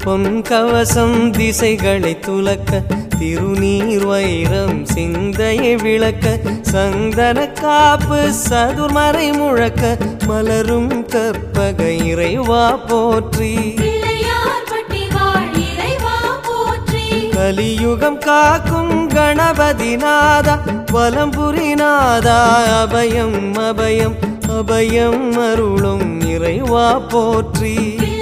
பொன் கவசம் திசைகளை துலக்க திருநீர் வைரம் சிந்தையை விளக்க சந்தன காப்பு சதுர்மறை முழக்க மலரும் கற்பக இறைவா போற்றி கலியுகம் காக்கும் கணபதி நாதா வலம்புரி நாதா அபயம் அபயம் அபயம் அருளும் இறைவா போற்றி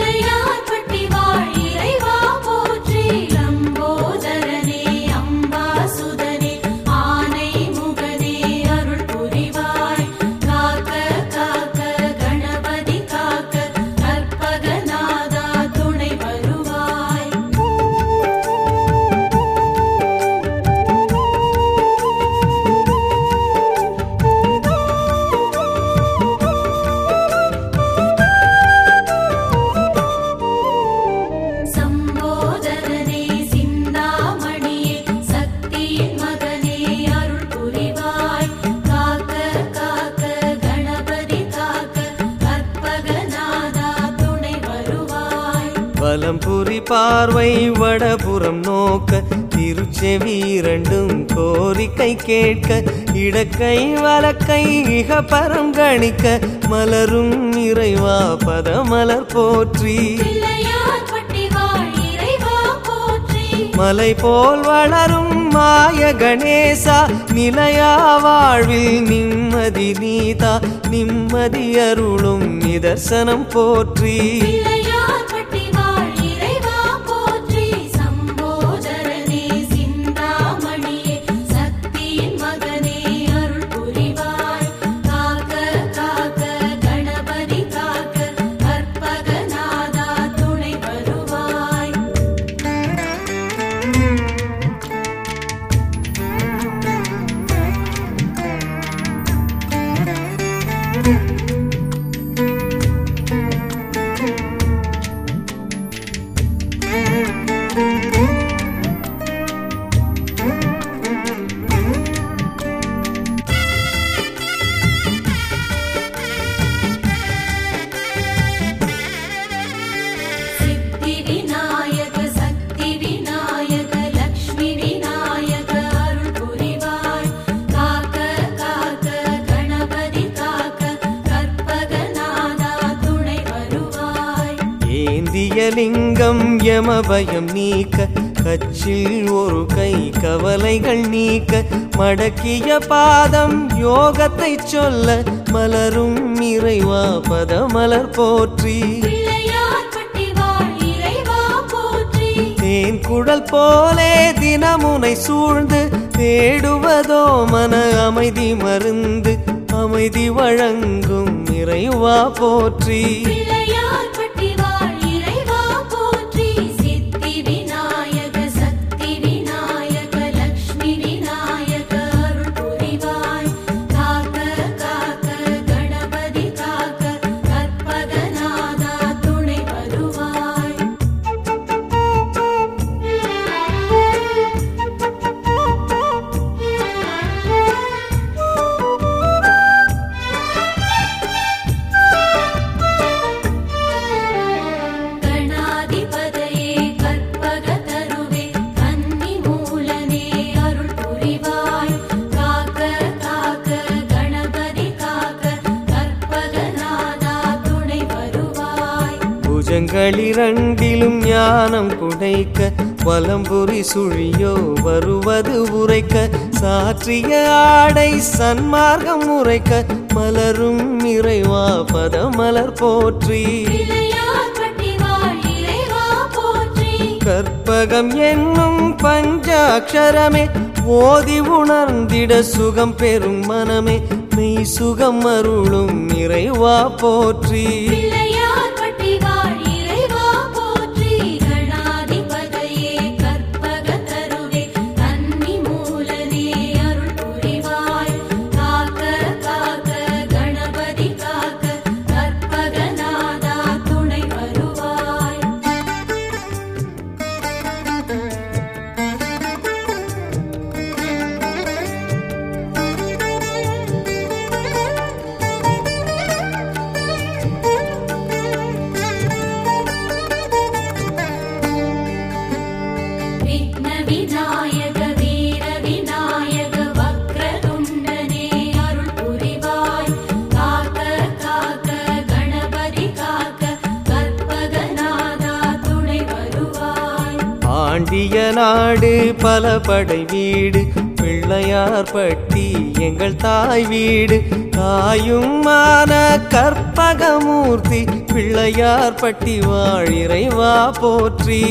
வலம்புரி பார்வை வடபுறம் நோக்க திருச்செவி இரண்டும் கோரிக்கை கேட்க இடக்கை வலக்கை இகபரம் கணிக்க மலரும் இறைவா பதமலர் போற்றி மலை போல் வளரும் மாய கணேசா நிலையா வாழ்வில் நிம்மதி நீதா நிம்மதி அருளும் நிதர்சனம் போற்றி லிங்கம் யமபயம் நீக்க கச்சில் ஒரு கை கவலைகள் நீக்க மடக்கிய பாதம் யோகத்தை சொல்ல மலரும் இறைவா பதமலர் போற்றி தேன் குழல் போலே தினமுனை சூழ்ந்து தேடுவதோ மன அமைதி மருந்து அமைதி வழங்கும் இறைவா போற்றி இரண்டிலும் ஞானம் புடைக்க வலம்புரி சுழியோ வருவது உரைக்க சாற்றிய ஆடை சன்மார்க்கம் உரைக்க மலரும் இறைவா பதமலர் போற்றி கற்பகம் என்னும் பஞ்சாட்சரமே ஓதி உணர்ந்திட சுகம் பெறும் மனமே மெய் சுகம் அருளும் இறைவா போற்றி பாண்டிய நாடு பல படை வீடு பிள்ளையார் பட்டி எங்கள் தாய் வீடு தாயுமான கற்பகமூர்த்தி பிள்ளையார் பட்டி வாழ் இறைவா போற்றி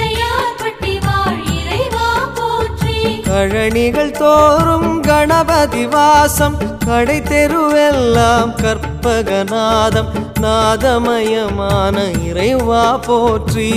கழனிகள் தோறும் கணபதி வாசம் கடை தெருவெல்லாம் கற்பகநாதம் நாதமயமான இறைவா போற்றி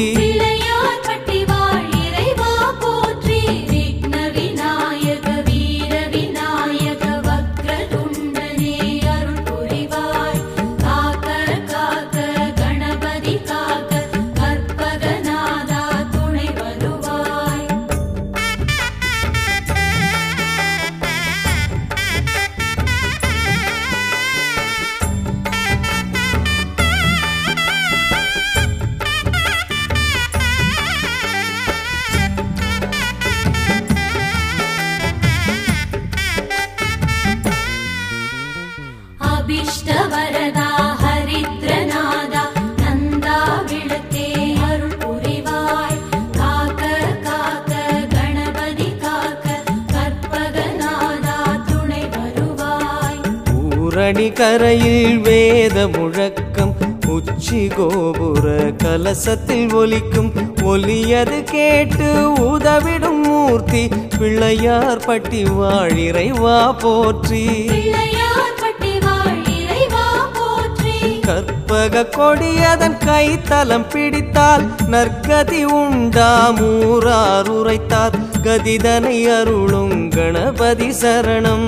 கரையில் வேத முழக்கம் உச்சி கோபுர கலசத்தில் ஒலிக்கும் ஒலியது கேட்டு உதவிடும் மூர்த்தி பிள்ளையார் பட்டி வாழ் இறைவா போற்றி கற்பக கொடியதன் கைத்தலம் பிடித்தால் நற்கதி உண்டாமூரார் உரைத்தார் கதிதனை அருளும் கணபதி சரணம்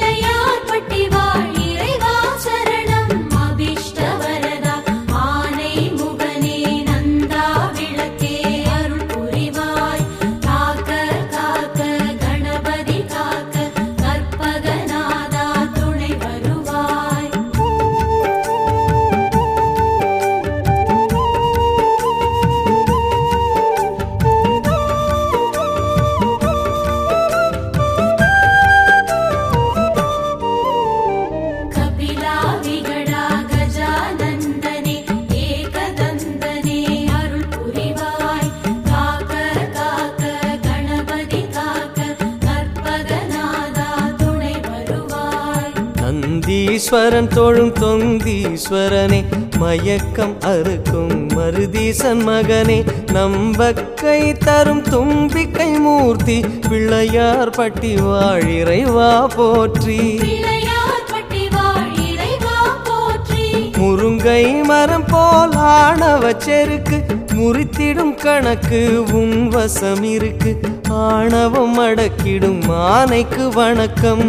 ஈஸ்வரன் தோழும் தொந்தீஸ்வரனே மயக்கம் அறுக்கும் மருதீசன் மகனே நம்பக்கை தரும் தும்பிக்கை மூர்த்தி பிள்ளையார் பட்டி வாழ் இறைவா போற்றி முருங்கை மரம் போல் ஆணவ செருக்கு முறித்திடும் கணக்கு உன் வசம் இருக்கு ஆணவம் அடக்கிடும் ஆனைக்கு வணக்கம்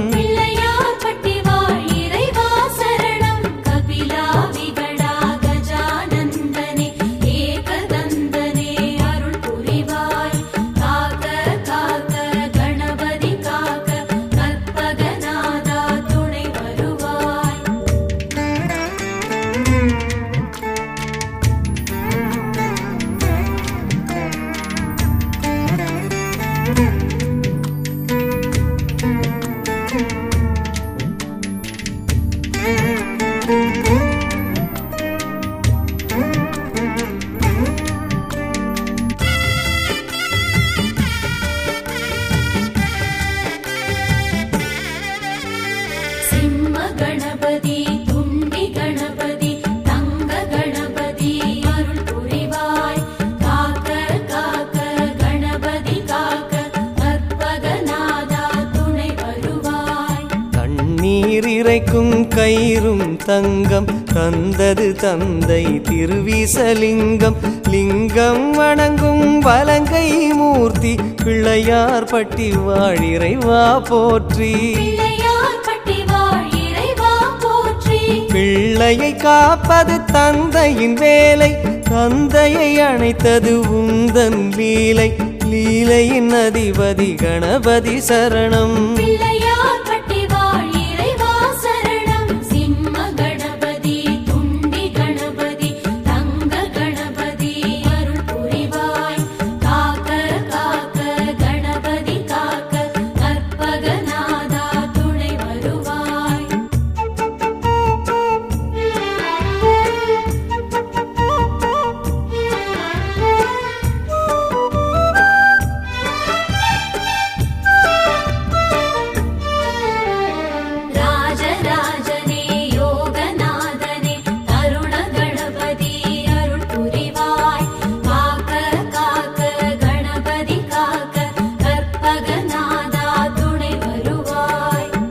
கயிறும் தங்கம் தந்தது தந்தை திருவிசலிங்கம் லிங்கம் வணங்கும் வலங்கை மூர்த்தி பிள்ளையார் பட்டி வாழ் இறைவா போற்றி பிள்ளையை காப்பது தந்தையின் வேலை தந்தையை அணைத்தது உந்தன் லீலை லீலையின் அதிபதி கணபதி சரணம்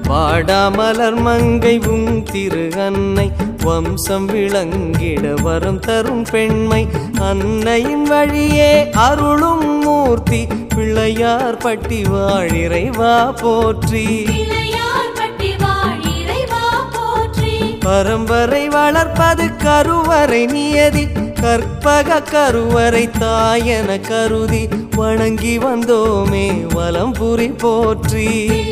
வாடாமலர் மங்கை உன் திரு அன்னை வம்சம் விளங்கிட வரம் தரும் பெண்மை அன்னையின் வழியே அருளும் மூர்த்தி பிள்ளையார் பட்டி வாழிறைவா போற்றி பரம்பரை வளர்ப்பது கருவறை நியதி கற்பக கருவறை தாயன கருதி வணங்கி வந்தோமே வலம்புரி போற்றி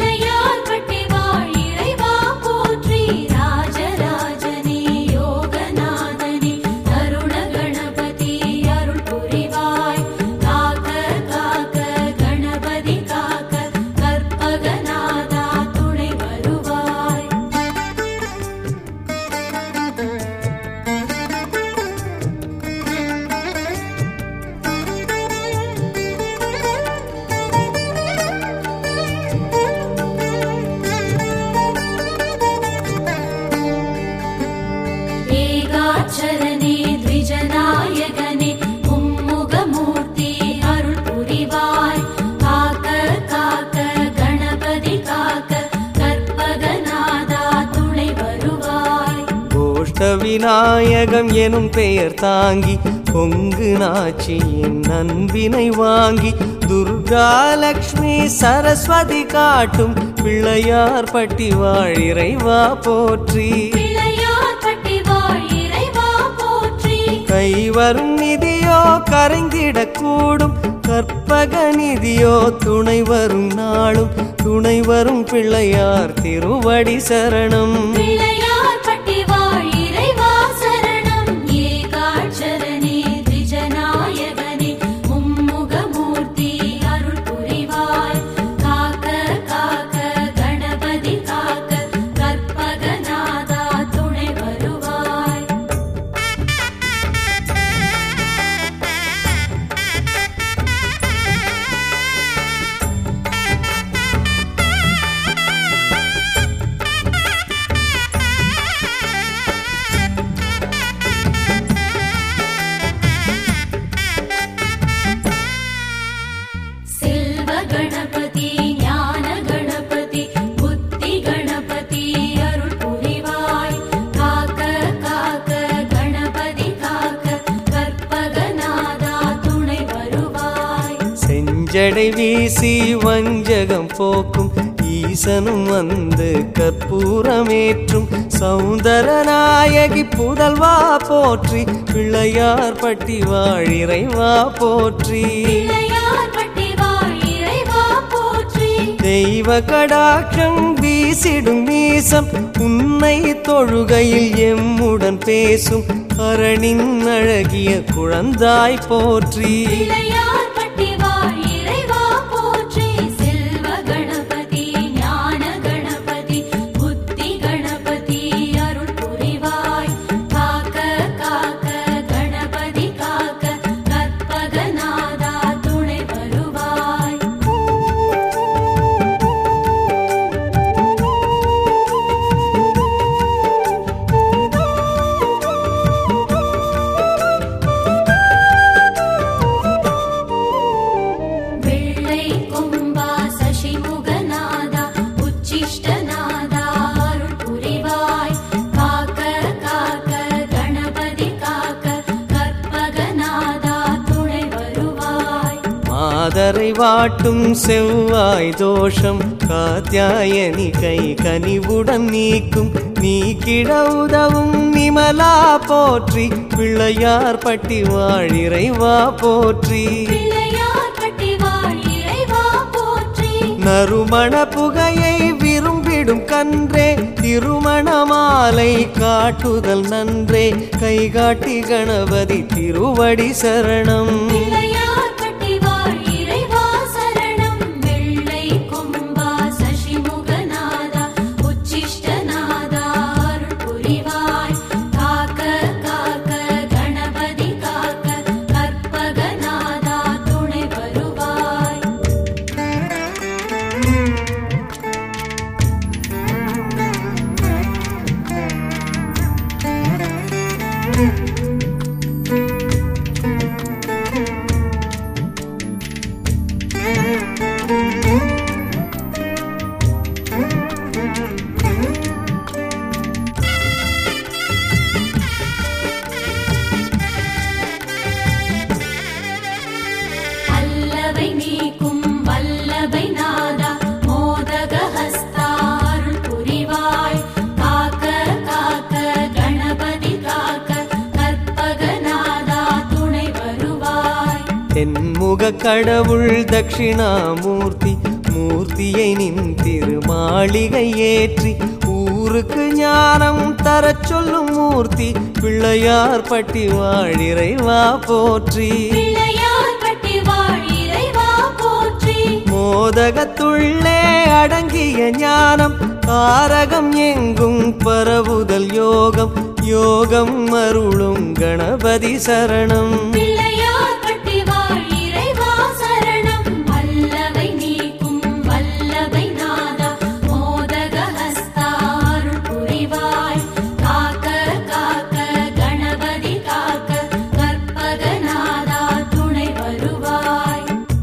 விநாயகம் எனும் பெயர் தாங்கி பொங்கு நாச்சியின் அன்பினை வாங்கி துர்கா லக்ஷ்மி சரஸ்வதி காட்டும் பிள்ளையார் பட்டி வாழிறைவா போற்றி கைவரும் நிதியோ கரைந்திடக்கூடும் கற்பக நிதியோ துணை வரும் நாளும் துணை வரும் பிள்ளையார் திருவடி சரணம் ஜடை வீசி வஞ்சகம் போக்கும் ஈசனும் வந்து கற்பூரமேற்றும் சௌந்தரநாயகி புதல்வா போற்றி பிள்ளையார் பட்டி வாழிறைவா போற்றி தெய்வ கடாட்சம் வீசிடும் மீசம் உன்னை தொழுகையில் எம்முடன் பேசும் அரணின் அழகிய குழந்தாய் போற்றி மாதரை வாட்டும் செவ்வாய் தோஷம் காத்யாயனி கை கனிவுடன் நீக்கும் நீக்கிட உதவும் நிமலா போற்றி பிள்ளையார் பட்டி வாழிறைவா போற்றி நறுமண புகையை விரும்பிடும் கன்றே திருமண மாலை காட்டுதல் நன்றே கைகாட்டி கணபதி திருவடி சரணம் அல்லவை நீக்கும் வல்லபை நாதா மோதக ஹஸ்தாருள் புரிவாய் காக்க காக்க கணபதி காக்க கற்பகநாதா துணை வருவாய் தென்முக கடவுள் தட்சிணாமூர்த்தி மூர்த்தியை நின் திருமாளிகை ஏற்றி ஊருக்கு ஞானம் தரச் சொல்லும் மூர்த்தி பிள்ளையார் பட்டி வாழிறைவா போற்றி பிள்ளையார் பட்டி வாழிறைவா போற்றி மோதகத்துள்ளே அடங்கிய ஞானம் தாரகம் எங்கும் பரவுதல் யோகம் யோகம் அருளும் கணபதி சரணம் பிள்ளையார் பட்டி வாழிறைவா சரணம் வல்லவை நீக்கும் வல்லபை நாதா மோதக ஹஸ்தாருள் புரிவாய் காக்க காக்க கணபதி காக்க கற்பகநாதா துணை வருவாய்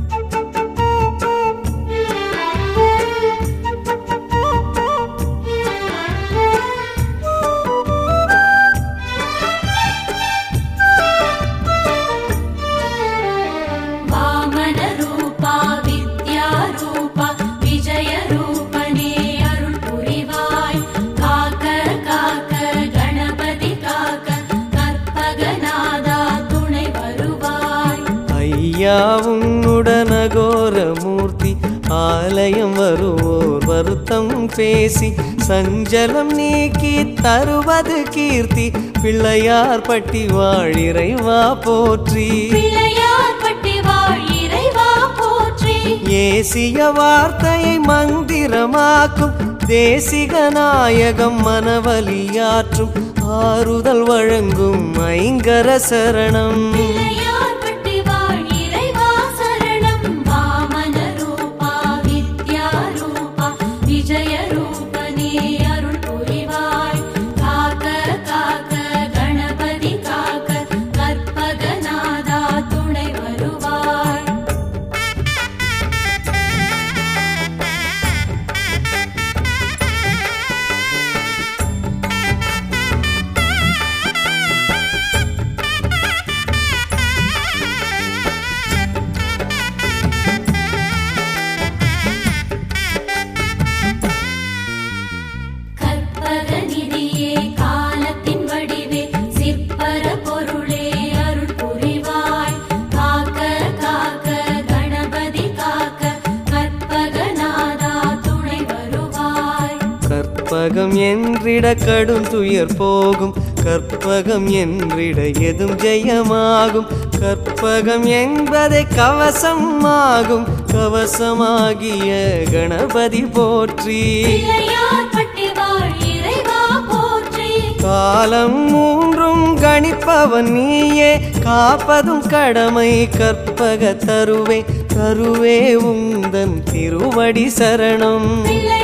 வாமன ரூபா வித்யா ரூபா விஜய ரூபனே அருள் புரிவாய் காக்க காக்க கணபதி காக்க கற்பகநாதா துணை வருவாய் ஐயாவும் உடனகோர மூர்த்தி ஆலயம் வருவோர் வருத்தம் பேசி சஞ்சலம் நீக்கி தருவது கீர்த்தி பிள்ளையார் பட்டி வாழிறைவா போற்றி பிள்ளையார் பட்டி வாழிறைவா போற்றி ஏசிய வார்த்தையை மந்திரமாக்கும் தேசிக நாயகம் மனவலியாற்றும் ஆறுதல் வழங்கும் ஐங்கர சரணம் பிள்ளையார் பட்டி வாழிறைவா சரணம் வாமன ரூபா வித்யா ரூபா விஜய ரூபனே அருள் புரிவாய் காக்க காக்க கணபதி காக்க கற்பகநாதா துணை வருவாய் கற்பகநிதியே காலத்தின் வடிவே சிற்பர பொருளே அருள் புரிவாய் காக்க காக்க கணபதி காக்க கற்பகநாதா துணை வருவாய் கற்பகம் என்றிட கடும் துயர் போகும் கற்பகம் என்றிட எதும் ஜெயமாகும் கற்பகம் என்பதை கவசம் ஆகும் கவசமாகிய கணபதி போற்றி பிள்ளையார் பட்டி வாழிறைவா போற்றி காலம் மூன்றும் கணிப்பவன் நீயே காப்பதும் கடமை கற்பக தருவே தருவே உந்தன் திருவடி சரணம் பிள்ளை